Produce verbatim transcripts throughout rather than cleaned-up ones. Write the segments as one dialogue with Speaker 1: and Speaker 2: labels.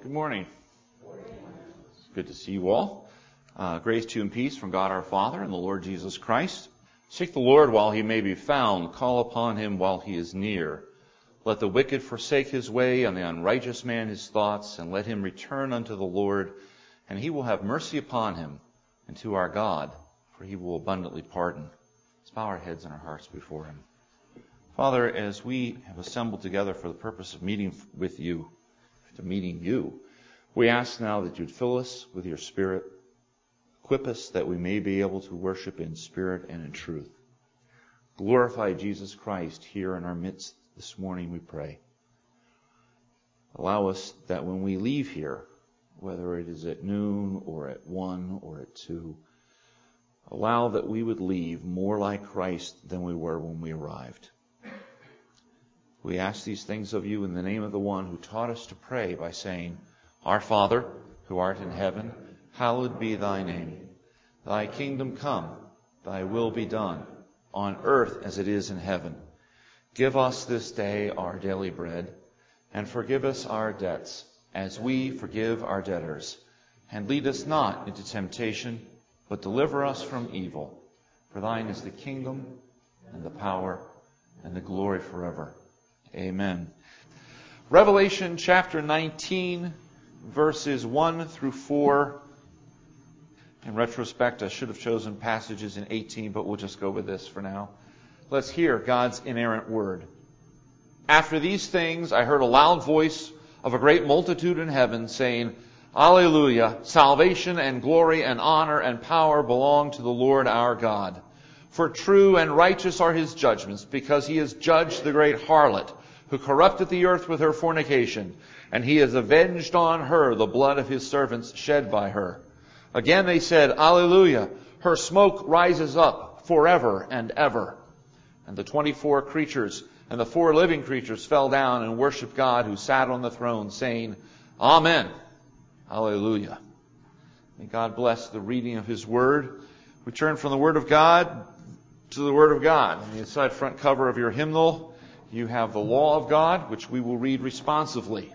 Speaker 1: Good morning. It's good to see you all. Uh, grace to you and peace from God our Father and the Lord Jesus Christ. Seek the Lord while he may be found. Call upon him while he is near. Let the wicked forsake his way, and the unrighteous man his thoughts, and let him return unto the Lord, and he will have mercy upon him, and to our God, for he will abundantly pardon. Let's bow our heads and our hearts before him. Father, as we have assembled together for the purpose of meeting with you, to meeting you, we ask now that you'd fill us with your Spirit, equip us that we may be able to worship in spirit and in truth. Glorify Jesus Christ here in our midst this morning, we pray. Allow us that when we leave here, whether it is at noon or at one or at two, allow that we would leave more like Christ than we were when we arrived. We ask these things of you in the name of the one who taught us to pray by saying, Our Father, who art in heaven, hallowed be thy name. Thy kingdom come, thy will be done, on earth as it is in heaven. Give us this day our daily bread, and forgive us our debts, as we forgive our debtors. And lead us not into temptation, but deliver us from evil. For thine is the kingdom, and the power, and the glory forever. Amen. Revelation chapter nineteen, verses one through four. In retrospect, I should have chosen passages in eighteen, but we'll just go with this for now. Let's hear God's inerrant word. After these things, I heard a loud voice of a great multitude in heaven saying, Alleluia! Salvation and glory and honor and power belong to the Lord our God. For true and righteous are his judgments, because he has judged the great harlot, who corrupted the earth with her fornication, and he has avenged on her the blood of his servants shed by her. Again they said, Alleluia! Her smoke rises up forever and ever. And the twenty-four creatures and the four living creatures fell down and worshipped God who sat on the throne, saying, Amen. Alleluia. May God bless the reading of his word. We turn from the word of God to the word of God. On the inside front cover of your hymnal, you have the law of God, which we will read responsively.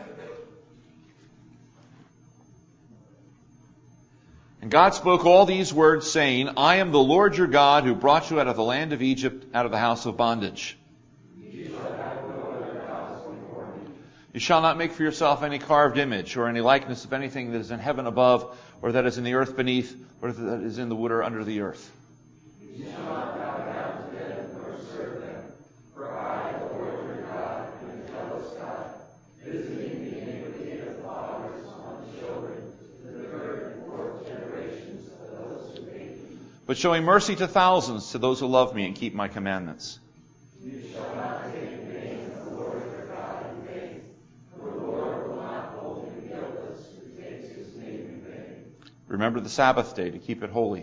Speaker 1: And God spoke all these words, saying, I am the Lord your God, who brought you out of the land of Egypt, out of the house of bondage. You shall have no other gods before me. You shall not make for yourself any carved image, or any likeness of anything that is in heaven above, or that is in the earth beneath, or that is in the water under the earth. You shall not bow down to them, nor serve them. For I, the Lord your God, am a jealous God, visiting the iniquity of fathers on the children, to the third and fourth generations of those who hate me. But showing mercy to thousands, to those who love me and keep my commandments. You shall not take the name of the Lord your God in vain, for the Lord will not hold him guiltless who takes his name in vain. Remember the Sabbath day to keep it holy.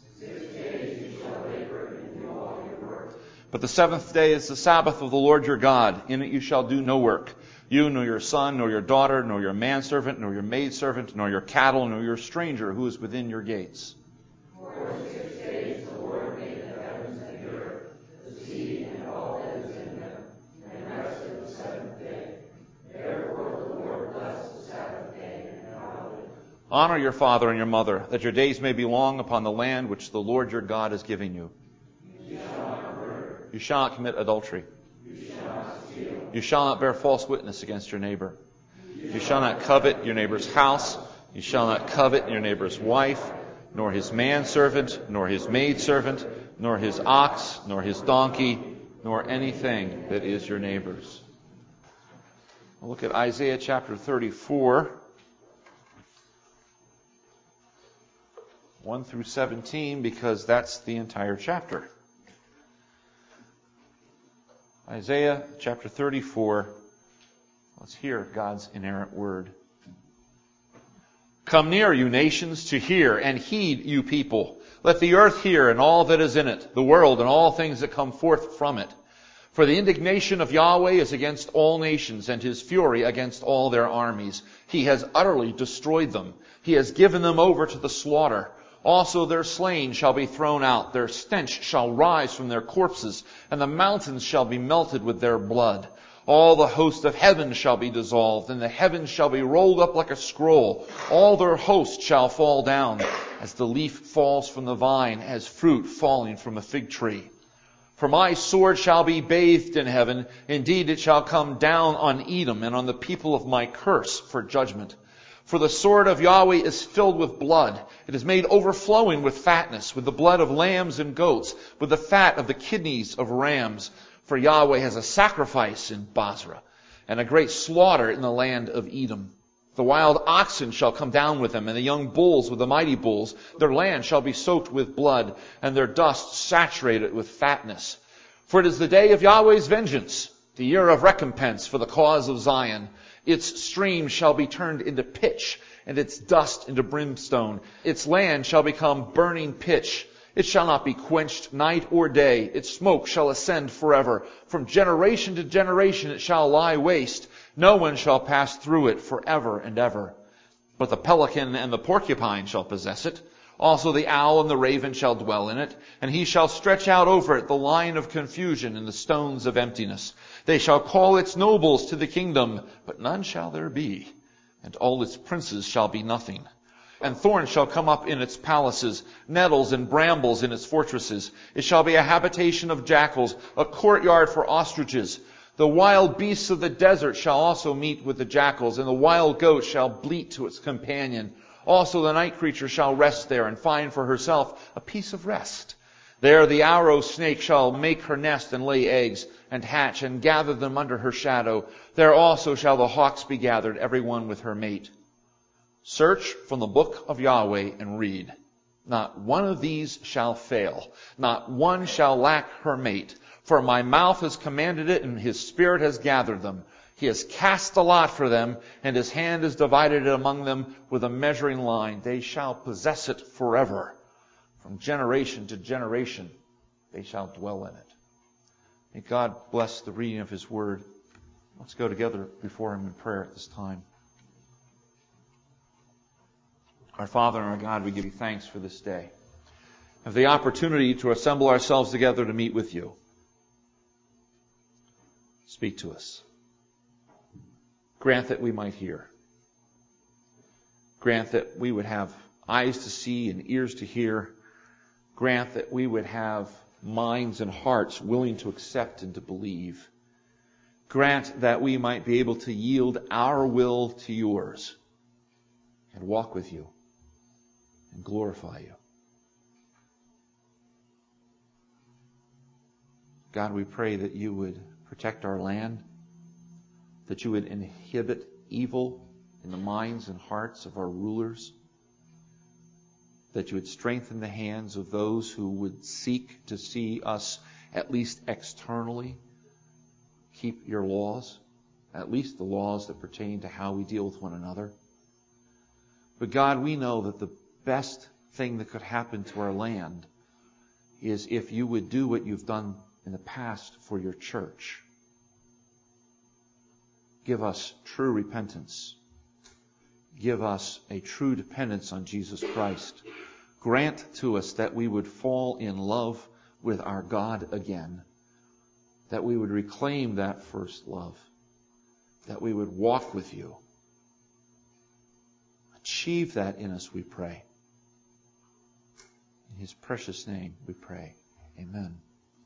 Speaker 1: But the seventh day is the Sabbath of the Lord your God. In it you shall do no work. You, nor your son, nor your daughter, nor your manservant, nor your maidservant, nor your cattle, nor your stranger who is within your gates. For in six days the Lord made the heavens and the earth, the sea and all that is in them, and rested the seventh day. Therefore the Lord blessed the Sabbath day and hallowed it. Honor your father and your mother, that your days may be long upon the land which the Lord your God is giving you. You shall not murder. You shall not commit adultery. You shall not steal. You shall not bear false witness against your neighbor. You, you shall not covet your neighbor's house. You shall not covet your neighbor's wife, nor his manservant, nor his maidservant, nor his ox, nor his donkey, nor anything that is your neighbor's. We'll look at Isaiah chapter thirty-four, one through seventeen, because that's the entire chapter. Isaiah chapter thirty-four. Let's hear God's inerrant word. Come near, you nations, to hear, and heed, you people. Let the earth hear, and all that is in it, the world, and all things that come forth from it. For the indignation of Yahweh is against all nations, and his fury against all their armies. He has utterly destroyed them. He has given them over to the slaughter. Also their slain shall be thrown out. Their stench shall rise from their corpses, and the mountains shall be melted with their blood. All the host of heaven shall be dissolved, and the heavens shall be rolled up like a scroll. All their host shall fall down, as the leaf falls from the vine, as fruit falling from a fig tree. For my sword shall be bathed in heaven. Indeed, it shall come down on Edom and on the people of my curse for judgment. For the sword of Yahweh is filled with blood. It is made overflowing with fatness, with the blood of lambs and goats, with the fat of the kidneys of rams. For Yahweh has a sacrifice in Basra, and a great slaughter in the land of Edom. The wild oxen shall come down with them, and the young bulls with the mighty bulls. Their land shall be soaked with blood, and their dust saturated with fatness. For it is the day of Yahweh's vengeance, the year of recompense for the cause of Zion. Its stream shall be turned into pitch, and its dust into brimstone. Its land shall become burning pitch. It shall not be quenched night or day. Its smoke shall ascend forever. From generation to generation it shall lie waste. No one shall pass through it forever and ever. But the pelican and the porcupine shall possess it. Also the owl and the raven shall dwell in it, and he shall stretch out over it the line of confusion and the stones of emptiness. They shall call its nobles to the kingdom, but none shall there be, and all its princes shall be nothing. And thorns shall come up in its palaces, nettles and brambles in its fortresses. It shall be a habitation of jackals, a courtyard for ostriches. The wild beasts of the desert shall also meet with the jackals, and the wild goat shall bleat to its companion. Also the night creature shall rest there and find for herself a piece of rest. There the arrow snake shall make her nest and lay eggs and hatch and gather them under her shadow. There also shall the hawks be gathered, every one with her mate. Search from the book of Yahweh and read. Not one of these shall fail. Not one shall lack her mate. For my mouth has commanded it, and his spirit has gathered them. He has cast a lot for them, and his hand has divided it among them with a measuring line. They shall possess it forever. From generation to generation, they shall dwell in it. May God bless the reading of his word. Let's go together before him in prayer at this time. Our Father and our God, we give you thanks for this day, of the opportunity to assemble ourselves together to meet with you. Speak to us. Grant that we might hear. Grant that we would have eyes to see and ears to hear. Grant that we would have minds and hearts willing to accept and to believe. Grant that we might be able to yield our will to yours and walk with you and glorify you. God, we pray that you would protect our land, that you would inhibit evil in the minds and hearts of our rulers, that you would strengthen the hands of those who would seek to see us, at least externally, keep your laws, at least the laws that pertain to how we deal with one another. But God, we know that the best thing that could happen to our land is if you would do what you've done in the past for your church. Give us true repentance. Give us a true dependence on Jesus Christ. Grant to us that we would fall in love with our God again, that we would reclaim that first love, that we would walk with you. Achieve that in us, we pray. In his precious name we pray. Amen.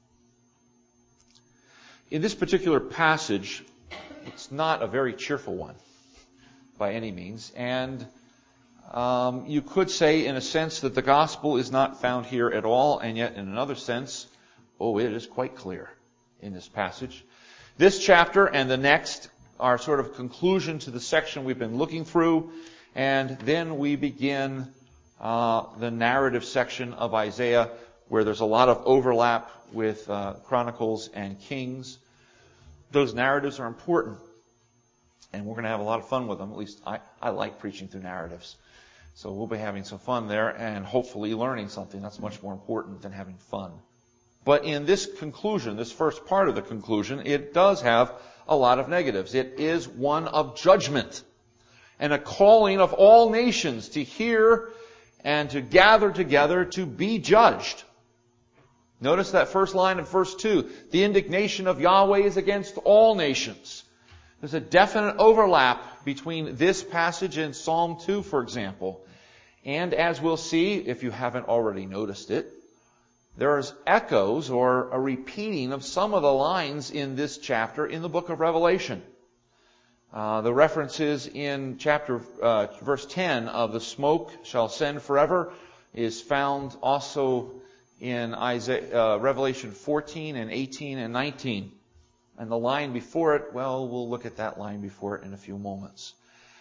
Speaker 1: In this particular passage, it's not a very cheerful one by any means. And um, you could say, in a sense, that the gospel is not found here at all. And yet, in another sense, oh, it is quite clear in this passage. This chapter and the next are sort of conclusion to the section we've been looking through. And then we begin uh, the narrative section of Isaiah, where there's a lot of overlap with uh, Chronicles and Kings. Those narratives are important, and we're going to have a lot of fun with them. At least I, I like preaching through narratives. So we'll be having some fun there and hopefully learning something. That's much more important than having fun. But in this conclusion, this first part of the conclusion, it does have a lot of negatives. It is one of judgment and a calling of all nations to hear and to gather together to be judged. Notice that first line of verse two. The indignation of Yahweh is against all nations. There's a definite overlap between this passage and Psalm two, for example. And as we'll see, if you haven't already noticed it, there's echoes or a repeating of some of the lines in this chapter in the book of Revelation. Uh, the references in chapter, uh, verse ten of the smoke shall ascend forever is found also in Isaiah, uh, Revelation fourteen and eighteen and nineteen. And the line before it, well, we'll look at that line before it in a few moments.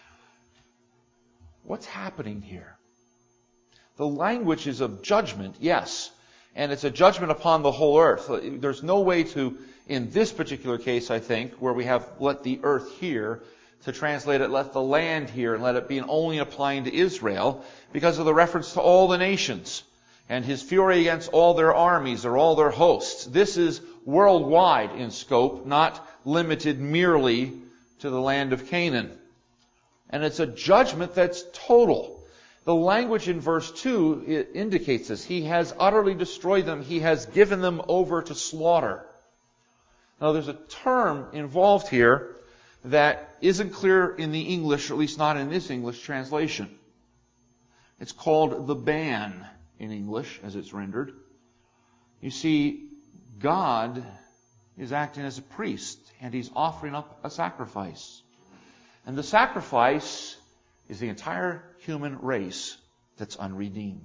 Speaker 1: What's happening here? The language is of judgment, yes. And it's a judgment upon the whole earth. There's no way to, in this particular case, I think, where we have let the earth hear, to translate it, let the land hear, and let it be only applying to Israel, because of the reference to all the nations, and his fury against all their armies or all their hosts. This is worldwide in scope, not limited merely to the land of Canaan. And it's a judgment that's total. The language in verse two it indicates this. He has utterly destroyed them. He has given them over to slaughter. Now there's a term involved here that isn't clear in the English, or at least not in this English translation. It's called the ban in English, as it's rendered. You see, God is acting as a priest, and He's offering up a sacrifice. And the sacrifice is the entire human race that's unredeemed.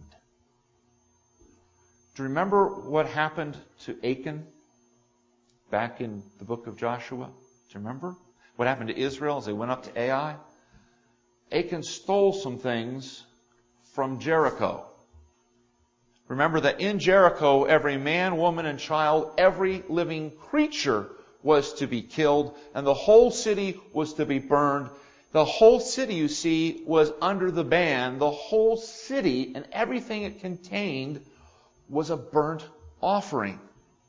Speaker 1: Do you remember what happened to Achan back in the book of Joshua? Do you remember what happened to Israel as they went up to Ai? Achan stole some things from Jericho. Remember that in Jericho, every man, woman, and child, every living creature was to be killed, and the whole city was to be burned. The whole city, you see, was under the ban. The whole city and everything it contained was a burnt offering.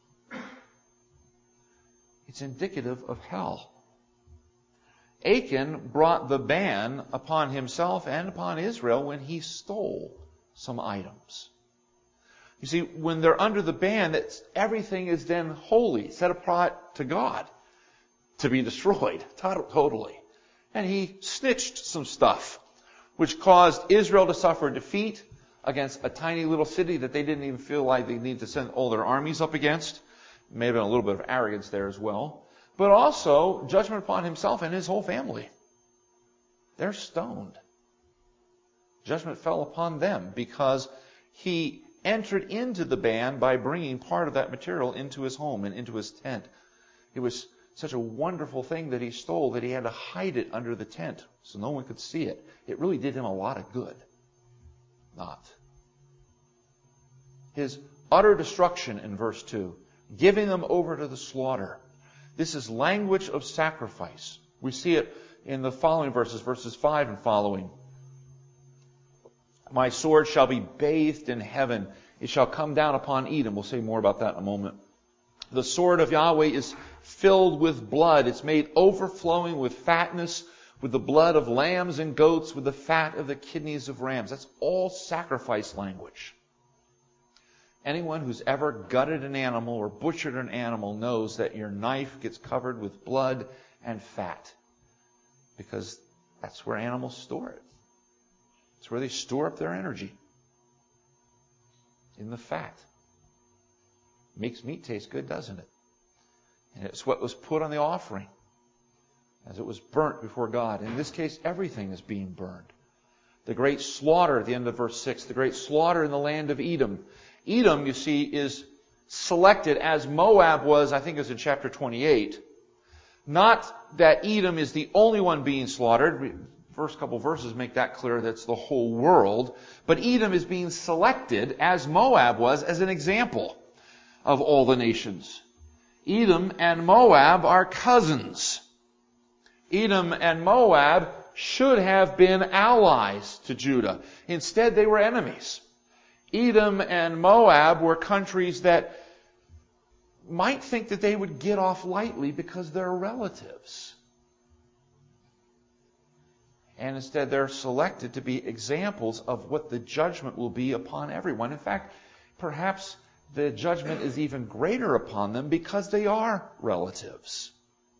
Speaker 1: It's indicative of hell. Achan brought the ban upon himself and upon Israel when he stole some items. You see, when they're under the ban, that's, everything is then holy, set apart to God, to be destroyed, totally. And he snitched some stuff, which caused Israel to suffer defeat against a tiny little city that they didn't even feel like they needed to send all their armies up against. May have been a little bit of arrogance there as well. But also judgment upon himself and his whole family. They're stoned. Judgment fell upon them because he entered into the ban by bringing part of that material into his home and into his tent. It was such a wonderful thing that he stole that he had to hide it under the tent so no one could see it. It really did him a lot of good. Not. His utter destruction in verse two, giving them over to the slaughter. This is language of sacrifice. We see it in the following verses, verses five and following. My sword shall be bathed in heaven. It shall come down upon Edom. We'll say more about that in a moment. The sword of Yahweh is filled with blood. It's made overflowing with fatness, with the blood of lambs and goats, with the fat of the kidneys of rams. That's all sacrifice language. Anyone who's ever gutted an animal or butchered an animal knows that your knife gets covered with blood and fat, because that's where animals store it. It's where they store up their energy. In the fat. Makes meat taste good, doesn't it? And it's what was put on the offering as it was burnt before God. In this case, everything is being burned. The great slaughter at the end of verse six, the great slaughter in the land of Edom. Edom, you see, is selected as Moab was, I think it was in chapter twenty-eight. Not that Edom is the only one being slaughtered. First couple verses make that clear, that's the whole world. But Edom is being selected, as Moab was, as an example of all the nations. Edom and Moab are cousins. Edom and Moab should have been allies to Judah. Instead, they were enemies. Edom and Moab were countries that might think that they would get off lightly because they're relatives. And instead they're selected to be examples of what the judgment will be upon everyone. In fact, perhaps the judgment is even greater upon them because they are relatives.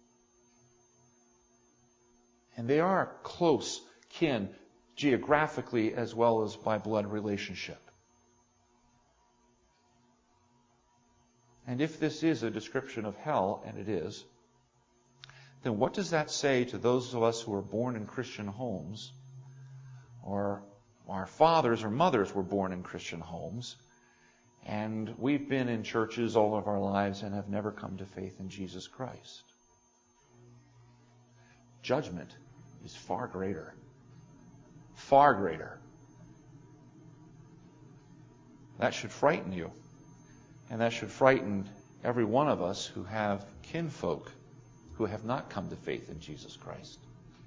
Speaker 1: And they are close kin, geographically as well as by blood relationship. And if this is a description of hell, and it is, then what does that say to those of us who are born in Christian homes, or our fathers or mothers were born in Christian homes, and we've been in churches all of our lives and have never come to faith in Jesus Christ? Judgment is far greater. Far greater. That should frighten you. And that should frighten every one of us who have kinfolk who have not come to faith in Jesus Christ.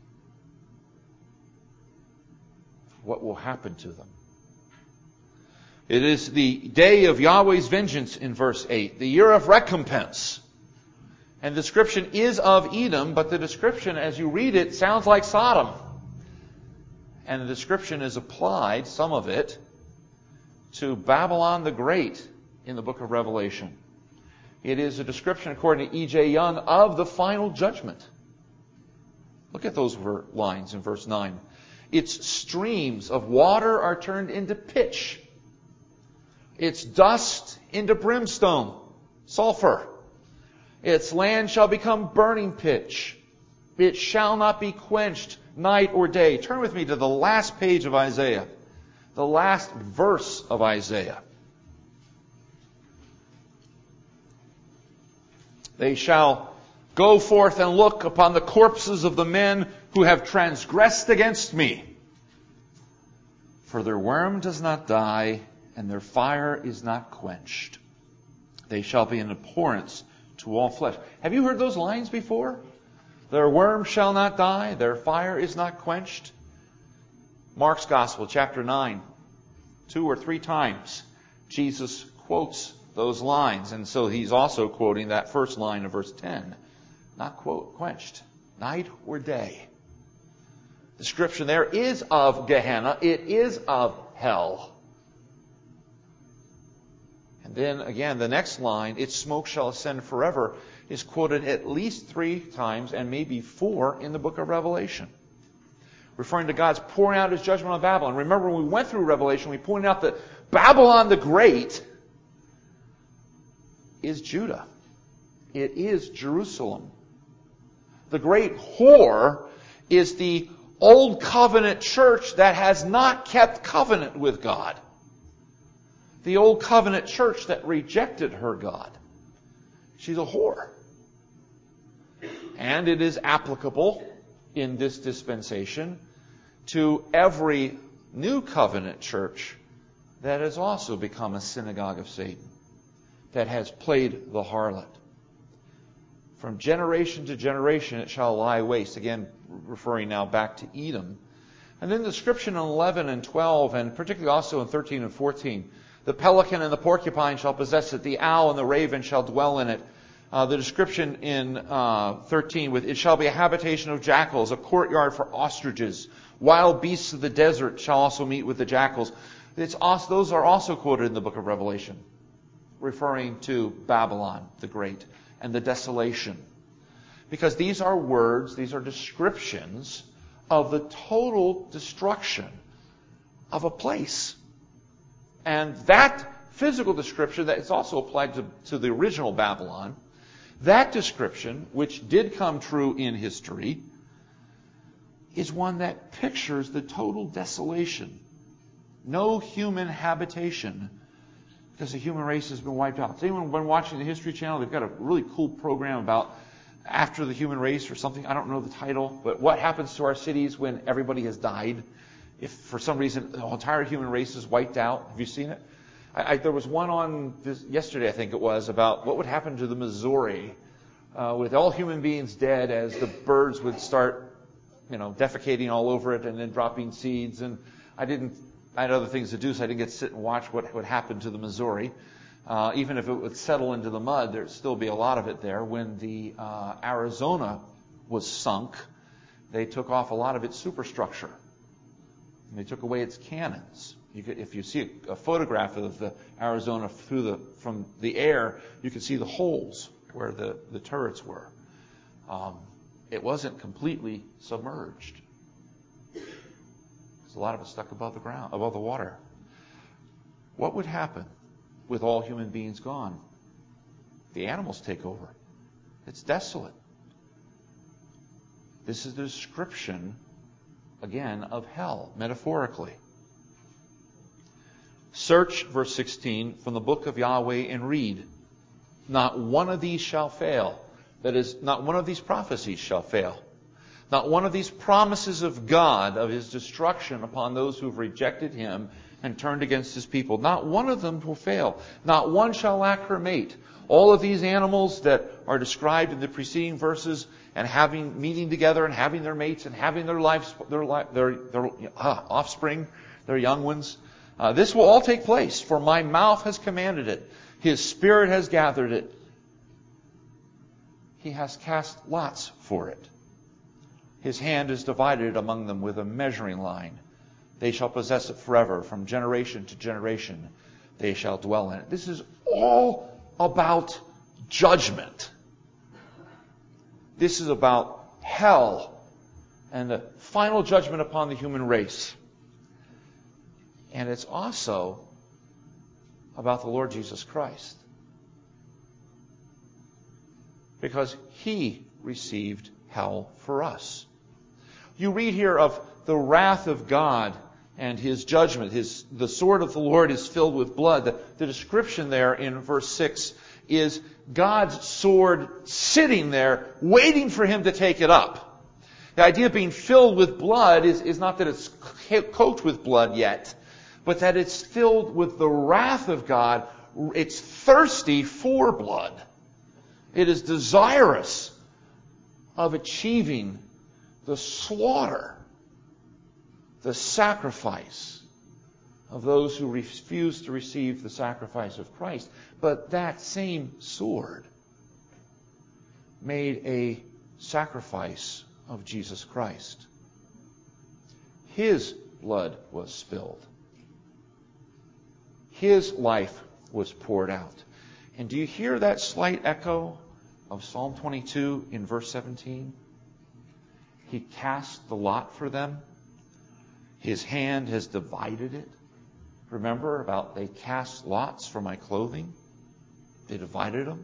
Speaker 1: What will happen to them? It is the day of Yahweh's vengeance in verse eight, the year of recompense. And the description is of Edom, but the description, as you read it, sounds like Sodom. And the description is applied, some of it, to Babylon the Great in the book of Revelation. It is a description, according to E J Young, of the final judgment. Look at those lines in verse nine. Its streams of water are turned into pitch. Its dust into brimstone, sulfur. Its land shall become burning pitch. It shall not be quenched night or day. Turn with me to the last page of Isaiah. The last verse of Isaiah. They shall go forth and look upon the corpses of the men who have transgressed against me. For their worm does not die, and their fire is not quenched. They shall be an abhorrence to all flesh. Have you heard those lines before? Their worm shall not die, their fire is not quenched. Mark's Gospel, chapter nine. Two or three times, Jesus quotes those lines. And so he's also quoting that first line of verse ten. Not quote, quenched. Night or day. The description there is of Gehenna. It is of hell. And then again, the next line, its smoke shall ascend forever, is quoted at least three times and maybe four in the book of Revelation. Referring to God's pouring out His judgment on Babylon. Remember, when we went through Revelation, we pointed out that Babylon the Great is Judah. It is Jerusalem. The great whore is the old covenant church that has not kept covenant with God. The old covenant church that rejected her God. She's a whore. And it is applicable in this dispensation to every new covenant church that has also become a synagogue of Satan, that has played the harlot. From generation to generation it shall lie waste. Again, referring now back to Edom. And then the description in eleven and twelve, and particularly also in thirteen and fourteen. The pelican and the porcupine shall possess it. The owl and the raven shall dwell in it. Uh, the description in uh, thirteen, with it shall be a habitation of jackals, a courtyard for ostriches. Wild beasts of the desert shall also meet with the jackals. It's also, those are also quoted in the book of Revelation, referring to Babylon the Great and the desolation. Because these are words, these are descriptions of the total destruction of a place. And that physical description that is also applied to, to the original Babylon, that description, which did come true in history, is one that pictures the total desolation. No human habitation, because the human race has been wiped out. Has anyone been watching the History Channel? They've got a really cool program about after the human race or something. I don't know the title, but what happens to our cities when everybody has died? If for some reason the entire human race is wiped out. Have you seen it? I, I, there was one on this, yesterday, I think it was, about what would happen to the Missouri uh, with all human beings dead as the birds would start, you know, defecating all over it and then dropping seeds. And I didn't, I had other things to do, so I didn't get to sit and watch what would happen to the Missouri. Uh, even if it would settle into the mud, there'd still be a lot of it there. When the uh, Arizona was sunk, they took off a lot of its superstructure. And they took away its cannons. You could, if you see a, a photograph of the Arizona through the from the air, you can see the holes where the, the turrets were. Um, it wasn't completely submerged. There's a lot of it stuck above the ground, above the water. What would happen with all human beings gone? The animals take over. It's desolate. This is the description, again, of hell, metaphorically. Search, verse sixteen, from the book of Yahweh and read. Not one of these shall fail. That is, not one of these prophecies shall fail. Not one of these promises of God, of His destruction upon those who have rejected Him and turned against His people. Not one of them will fail. Not one shall lack her mate. All of these animals that are described in the preceding verses and having meeting together and having their mates and having their lives, their their, their uh, offspring, their young ones. Uh, this will all take place, for my mouth has commanded it. His Spirit has gathered it. He has cast lots for it. His hand is divided among them with a measuring line. They shall possess it forever, from generation to generation. They shall dwell in it. This is all about judgment. This is about hell and the final judgment upon the human race. And it's also about the Lord Jesus Christ. Because He received hell for us. You read here of the wrath of God and His judgment. His, the sword of the Lord is filled with blood. The, the description there in verse six is God's sword sitting there waiting for Him to take it up. The idea of being filled with blood is, is not that it's coated with blood yet, but that it's filled with the wrath of God. It's thirsty for blood. It is desirous of achieving the slaughter, the sacrifice of those who refuse to receive the sacrifice of Christ. But that same sword made a sacrifice of Jesus Christ. His blood was spilled. His life was poured out. And do you hear that slight echo of Psalm twenty-two in verse seventeen? He cast the lot for them. His hand has divided it. Remember about they cast lots for my clothing? They divided them.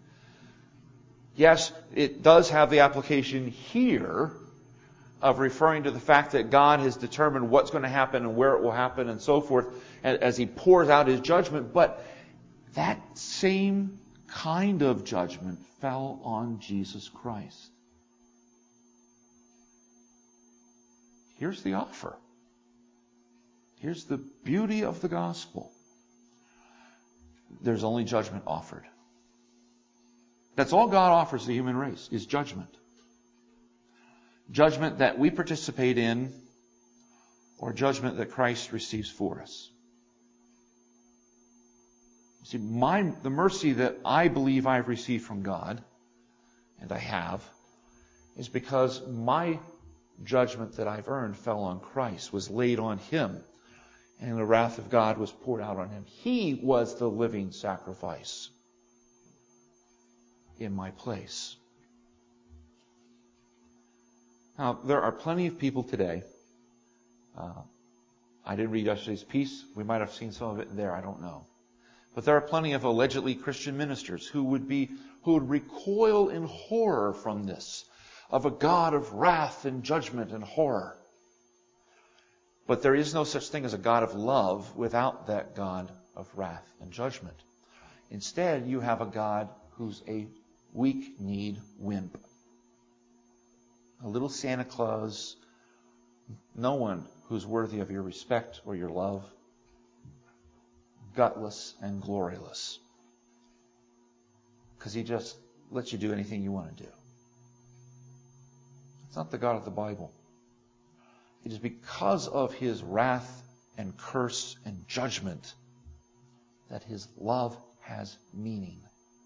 Speaker 1: Yes, it does have the application here of referring to the fact that God has determined what's going to happen and where it will happen and so forth as He pours out His judgment. But that same kind of judgment fell on Jesus Christ. Here's the offer. Here's the beauty of the gospel. There's only judgment offered. That's all God offers the human race, is judgment. Judgment that we participate in, or judgment that Christ receives for us. See, my, the mercy that I believe I've received from God, and I have, is because my judgment that I've earned fell on Christ, was laid on Him, and the wrath of God was poured out on Him. He was the living sacrifice in my place. Now, there are plenty of people today. Uh, I didn't read yesterday's piece. We might have seen some of it there. I don't know. But there are plenty of allegedly Christian ministers who would be, who would recoil in horror from this, of a God of wrath and judgment and horror. But there is no such thing as a God of love without that God of wrath and judgment. Instead, you have a God who's a weak-kneed wimp. A little Santa Claus, no one who's worthy of your respect or your love, gutless and gloryless. Because He just lets you do anything you want to do. It's not the God of the Bible. It is because of His wrath and curse and judgment that His love has meaning.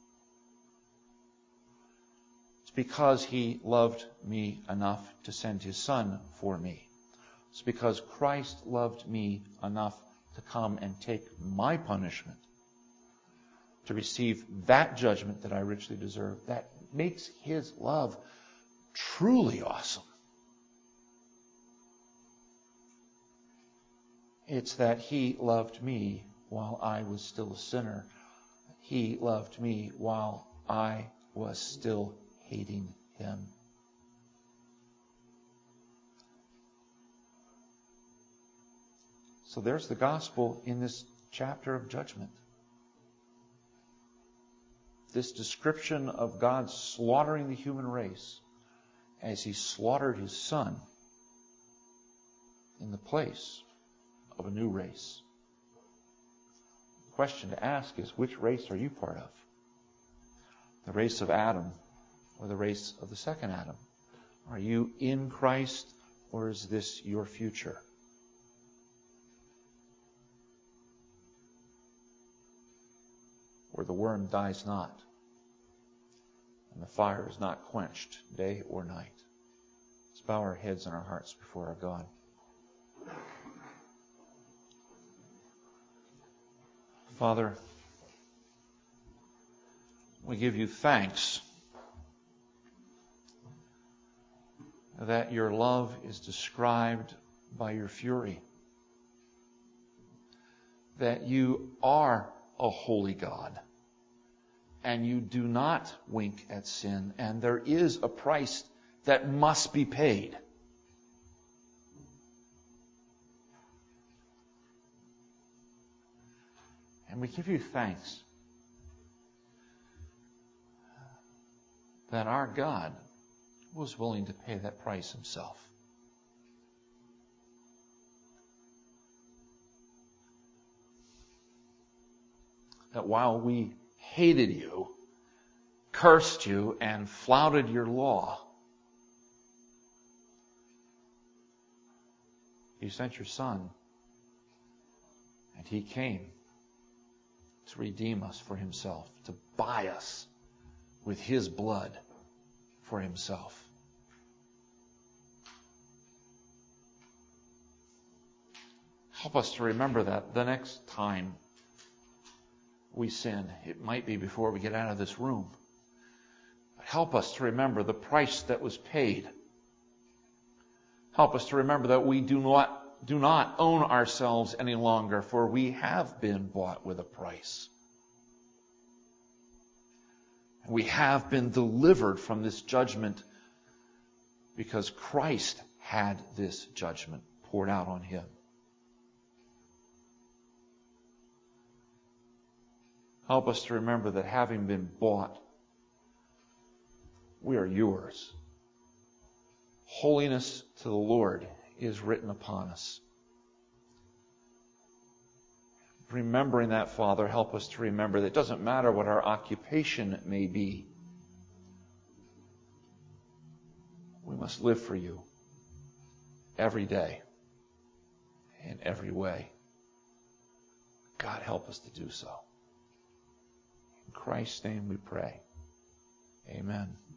Speaker 1: It's because He loved me enough to send His Son for me. It's because Christ loved me enough to come and take my punishment, to receive that judgment that I richly deserve. That makes His love truly awesome. It's that He loved me while I was still a sinner. He loved me while I was still hating Him. So there's the gospel in this chapter of judgment. This description of God slaughtering the human race as He slaughtered His Son in the place of a new race. The question to ask is, which race are you part of? The race of Adam or the race of the second Adam? Are you in Christ, or is this your future? Where the worm dies not, and the fire is not quenched day or night. Let's bow our heads and our hearts before our God. Father, we give You thanks that Your love is described by Your fury, that You are a holy God, and You do not wink at sin, and there is a price that must be paid. And we give You thanks that our God was willing to pay that price Himself. That while we hated You, cursed You, and flouted Your law, You sent Your Son, and He came to redeem us for Himself, to buy us with His blood for Himself. Help us to remember that the next time we sin. It might be before we get out of this room. But help us to remember the price that was paid. Help us to remember that we do not do not own ourselves any longer, for we have been bought with a price. We have been delivered from this judgment because Christ had this judgment poured out on Him. Help us to remember that having been bought, we are Yours. Holiness to the Lord is written upon us. Remembering that, Father, help us to remember that it doesn't matter what our occupation may be. We must live for You every day, in every way. God, help us to do so. In Christ's name we pray. Amen.